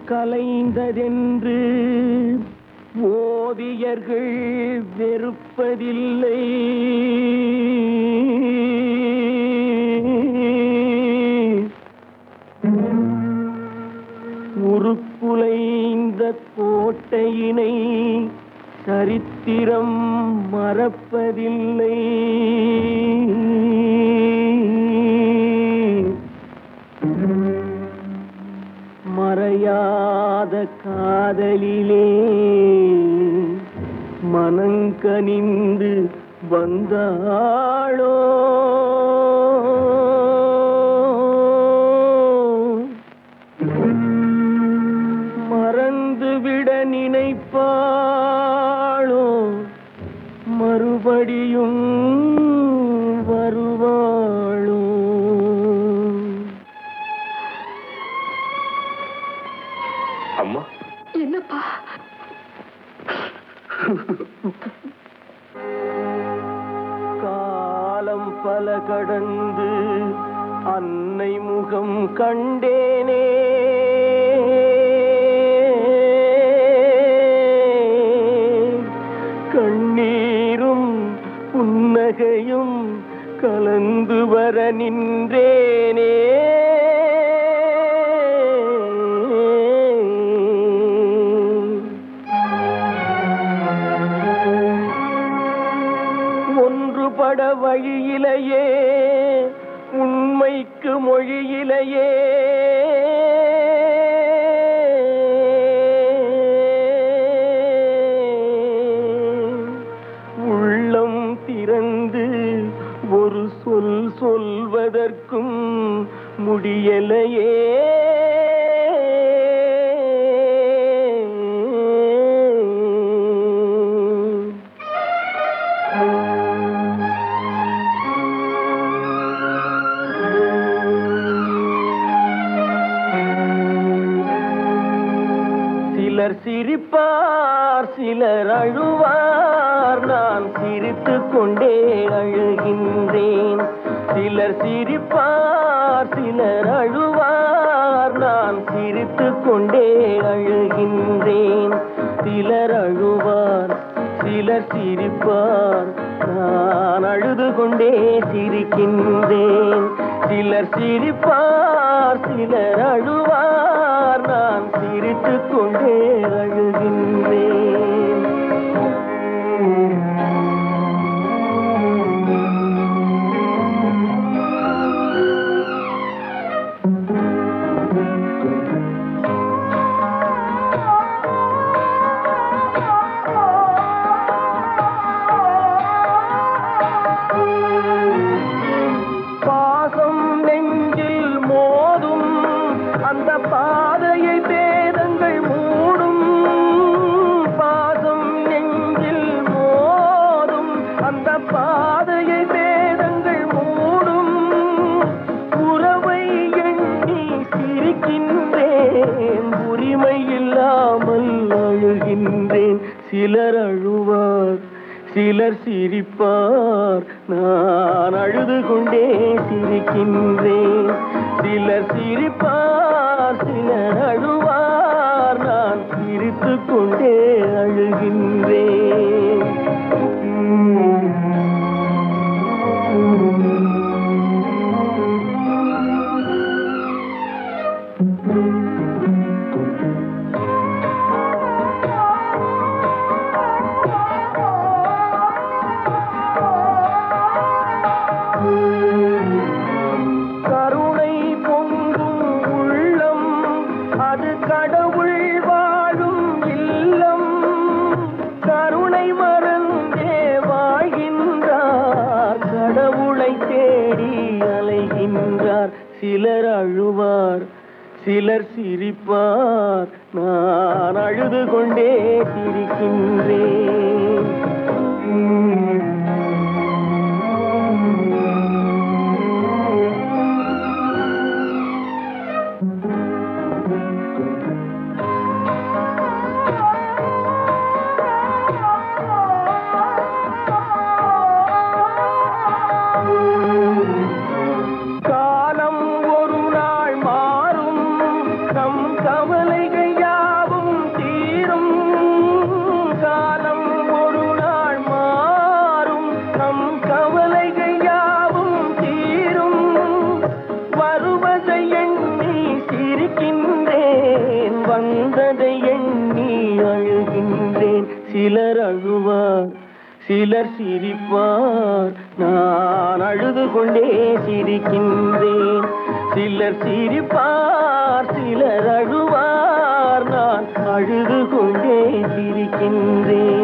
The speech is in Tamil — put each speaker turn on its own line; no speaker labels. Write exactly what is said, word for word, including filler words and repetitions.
கலைந்ததென்று ஓவியர்கள் வெறுப்பதில்லை. உருக்குலைந்த கோட்டையினை சரித்திரம் மறப்பதில்லை. மறையாத காதலிலே மனங்கனிந்து வந்தாளோ மறந்துவிட நினைப்பாளோ மறுபடியும் வருவாளோ?
அம்மா,
என்னப்பா?
காலம் பல கடந்து அன்னை முகம் கண்டேனே. கண்ணீரும் புன்னகையும் கலந்து வர நின்றேனே. ஒன்றுபட வழியிலேயே உண்மைக்கு மொழியிலேயே உள்ளம் திறந்து ஒரு சொல் சொல்வதற்கும் முடியலையே. சிலர் சிரிப்பார், சிலர் அழுவார், நான் சிரித்துக் கொண்டே அழுகின்றேன். சிலர் சிரிப்பார், சிலர் அழுவார், நான் சிரித்துக் கொண்டே அழுகின்றேன். சிலர் அழுவார், சிலர் சிரிப்பார், நான் அழுது கொண்டே சிரிக்கின்றேன். சிலர் சிரிப்பார், சிலர் அழுவார், நான் சிரித்துக் கொண்டே அழுகின்றேன். பாசம் நெஞ்சில் மோதும் அந்த பாதையை வேதங்கள் மூடும். பாசம் நெஞ்சில் மோதும் அந்த பாதையை வேதங்கள் மூடும். உறவை எண்ணி சிரிக்கின்றேன், உரிமை இல்லாமல் அழுகின்றேன். சிலர் அழுவார், சிலர் சிரிப்பார், நான் அழுது கொண்டே சிரிக்கின்றேன். சிலர் சிரிப்பார், சிலர் அழுவார், நான் சிரித்துக் கொண்டே அழுகின்றேன். கருணை பொங்கும் உள்ளம் அது கடவுள் வாழும் இல்லம். கருணை மறந்தே வாழ்கின்றார், கடவுளை தேடி அலைகின்றார். சிலர் அழுவார், சிலர் சிரிப்பார், நான் அழுது கொண்டே சிரிக்கின்றேன். காலம் ஒரு நாள் மாறும், நம் கவலைகள் வந்ததை எண்ணி அழுகின்றேன். சிலர் அழுவார், சிலர் சிரிப்பார், நான் அழுது கொண்டே சிரிக்கின்றேன். சிலர் சிரிப்பார், சிலர் அழுவார், நான் அழுது கொண்டே சிரிக்கின்றேன்.